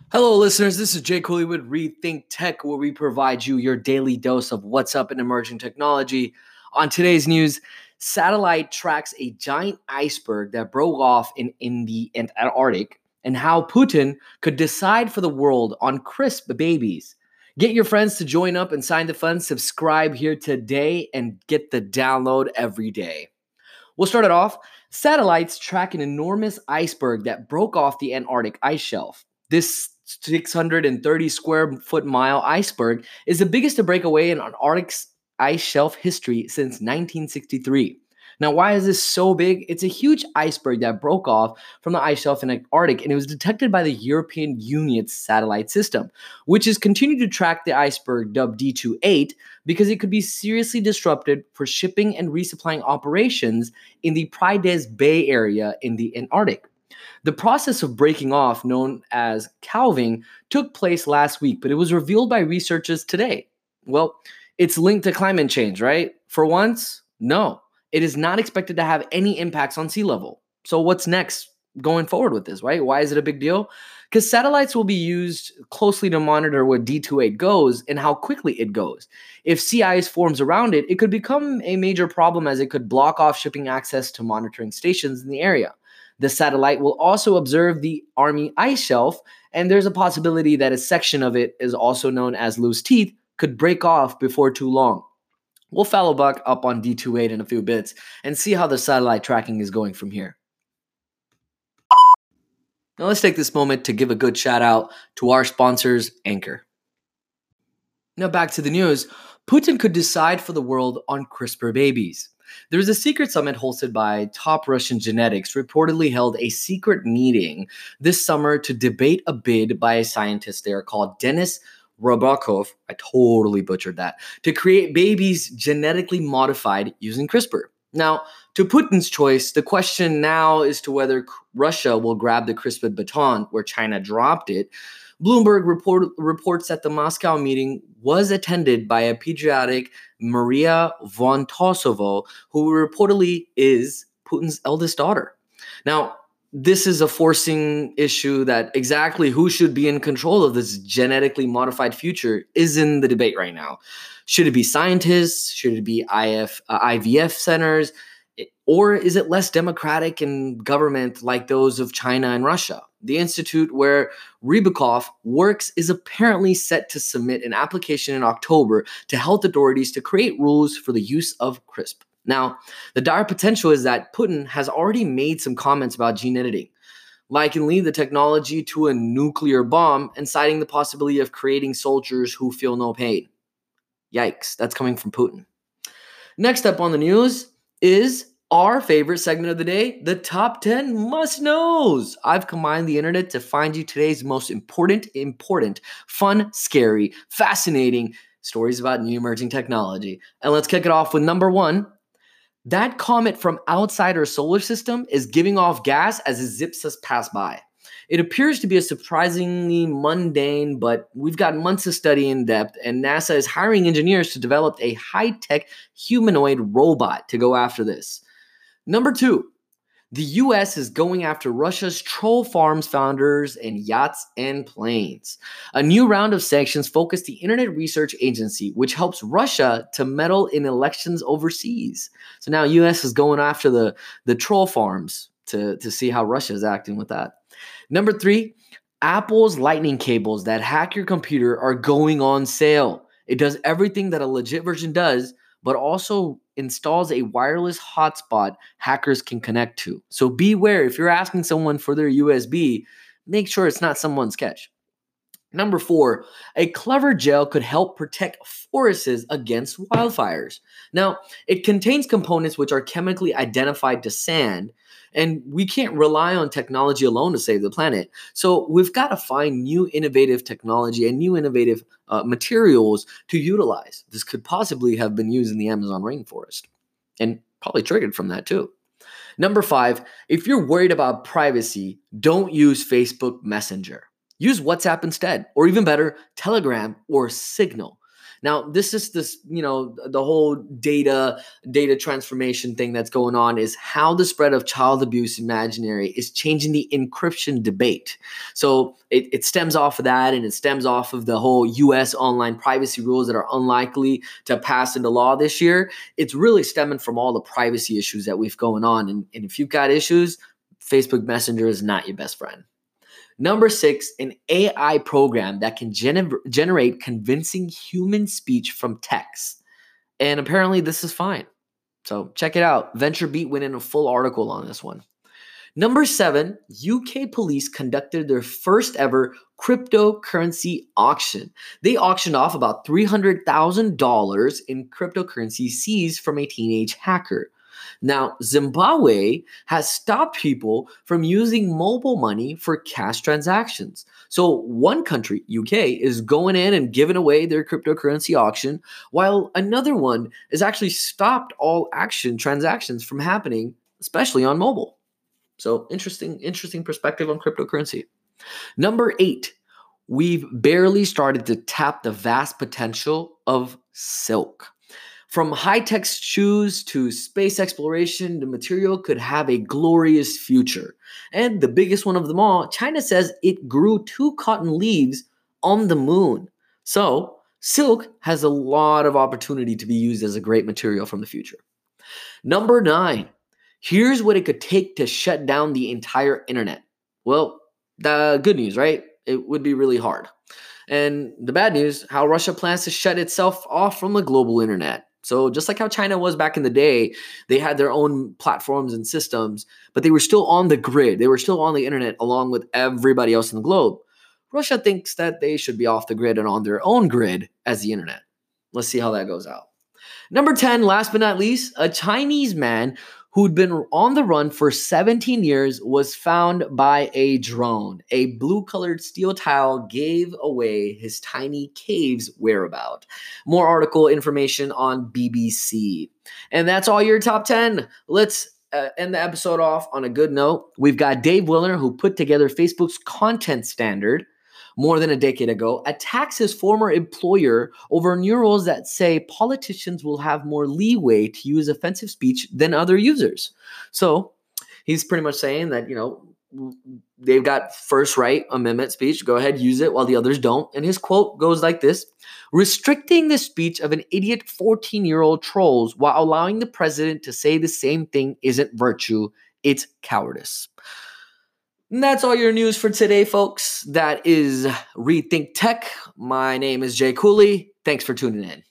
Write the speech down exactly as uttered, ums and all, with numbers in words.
Hello, listeners. This is Jake Cooley with Rethink Tech, where we provide you your daily dose of what's up in emerging technology. On today's news, satellite tracks a giant iceberg that broke off in, in the Antarctic, and how Putin could decide for the world on crisp babies. Get your friends to join up and sign the fund. Subscribe here today and get the download every day. We'll start it off. Satellites track an enormous iceberg that broke off the Antarctic ice shelf. This six hundred thirty square foot mile iceberg is the biggest to break away in Antarctic's ice shelf history since nineteen sixty-three. Now, why is this so big? It's a huge iceberg that broke off from the ice shelf in Antarctic, and it was detected by the European Union's satellite system, which has continued to track the iceberg dubbed D twenty-eight because it could be seriously disrupted for shipping and resupplying operations in the Prydes Bay area in the Antarctic. The process of breaking off, known as calving, took place last week, but it was revealed by researchers today. Well, it's linked to climate change, right? For once, no. It is not expected to have any impacts on sea level. So what's next going forward with this, right? Why is it a big deal? Because satellites will be used closely to monitor where D twenty-eight goes and how quickly it goes. If sea ice forms around it, it could become a major problem as it could block off shipping access to monitoring stations in the area. The satellite will also observe the Army ice shelf, and there's a possibility that a section of it is also known as loose teeth could break off before too long. We'll follow back up on D twenty-eight in a few bits and see how the satellite tracking is going from here. Now let's take this moment to give a good shout out to our sponsors, Anchor. Now back to the news. Putin could decide for the world on CRISPR babies. There was a secret summit hosted by top Russian genetics reportedly held a secret meeting this summer to debate a bid by a scientist there called Denis Rybakov, I totally butchered that, to create babies genetically modified using CRISPR. Now, to Putin's choice, the question now is to whether Russia will grab the CRISPR baton where China dropped it. Bloomberg report, reports that the Moscow meeting was attended by a pediatric Maria Vontasova, who reportedly is Putin's eldest daughter. Now, this is a forcing issue that exactly who should be in control of this genetically modified future is in the debate right now. Should it be scientists? Should it be I F, uh, I V F centers? Or is it less democratic in government like those of China and Russia? The institute where Rybakov works is apparently set to submit an application in October to health authorities to create rules for the use of CRISPR. Now, the dire potential is that Putin has already made some comments about gene editing, likening the technology to a nuclear bomb and citing the possibility of creating soldiers who feel no pain. Yikes, that's coming from Putin. Next up on the news is our favorite segment of the day, the top ten must-knows. I've combined the internet to find you today's most important, important, fun, scary, fascinating stories about new emerging technology. And let's kick it off with number one. That comet from outside our solar system is giving off gas as it zips us past by. It appears to be a surprisingly mundane, but we've got months of study in depth, and NASA is hiring engineers to develop a high-tech humanoid robot to go after this. Number two, the U S is going after Russia's troll farms founders and yachts and planes. A new round of sanctions focused the Internet Research Agency, which helps Russia to meddle in elections overseas. So now U S is going after the, the troll farms to, to see how Russia is acting with that. Number three, Apple's lightning cables that hack your computer are going on sale. It does everything that a legit version does, but also installs a wireless hotspot hackers can connect to. So beware, if you're asking someone for their U S B, make sure it's not someone's sketch. Number four, a clever gel could help protect forests against wildfires. Now, it contains components which are chemically identified to sand, and we can't rely on technology alone to save the planet. So we've got to find new innovative technology and new innovative uh, materials to utilize. This could possibly have been used in the Amazon rainforest and probably triggered from that too. Number five, if you're worried about privacy, don't use Facebook Messenger. Use WhatsApp instead, or even better, Telegram or Signal. Now, this is this, you know, the whole data, data transformation thing that's going on is how the spread of child abuse imaginary is changing the encryption debate. So it, it stems off of that, and it stems off of the whole U S online privacy rules that are unlikely to pass into law this year. It's really stemming from all the privacy issues that we've going on. And, and if you've got issues, Facebook Messenger is not your best friend. Number six, an A I program that can gener- generate convincing human speech from text. And apparently this is fine. So check it out. VentureBeat went in a full article on this one. Number seven, U K police conducted their first ever cryptocurrency auction. They auctioned off about three hundred thousand dollars in cryptocurrency seized from a teenage hacker. Now, Zimbabwe has stopped people from using mobile money for cash transactions. So one country, U K, is going in and giving away their cryptocurrency auction, while another one has actually stopped all action transactions from happening, especially on mobile. So interesting, interesting perspective on cryptocurrency. Number eight, we've barely started to tap the vast potential of silk. From high-tech shoes to space exploration, the material could have a glorious future. And the biggest one of them all, China says it grew two cotton leaves on the moon. So silk has a lot of opportunity to be used as a great material from the future. Number nine, here's what it could take to shut down the entire internet. Well, the good news, right? It would be really hard. And the bad news, how Russia plans to shut itself off from the global internet. So just like how China was back in the day, they had their own platforms and systems, but they were still on the grid. They were still on the internet along with everybody else in the globe. Russia thinks that they should be off the grid and on their own grid as the internet. Let's see how that goes out. Number ten, last but not least, a Chinese man who'd been on the run for seventeen years was found by a drone. A blue-colored steel tile gave away his tiny cave's whereabout. More article information on B B C. And that's all your top ten. Let's uh, end the episode off on a good note. We've got Dave Willer, who put together Facebook's content standard more than a decade ago, attacks his former employer over new rules that say politicians will have more leeway to use offensive speech than other users. So he's pretty much saying that, you know, they've got first right amendment speech. Go ahead, use it while the others don't. And his quote goes like this: restricting the speech of an idiot fourteen-year-old trolls while allowing the president to say the same thing isn't virtue, it's cowardice. And that's all your news for today, folks. That is Rethink Tech. My name is Jay Cooley. Thanks for tuning in.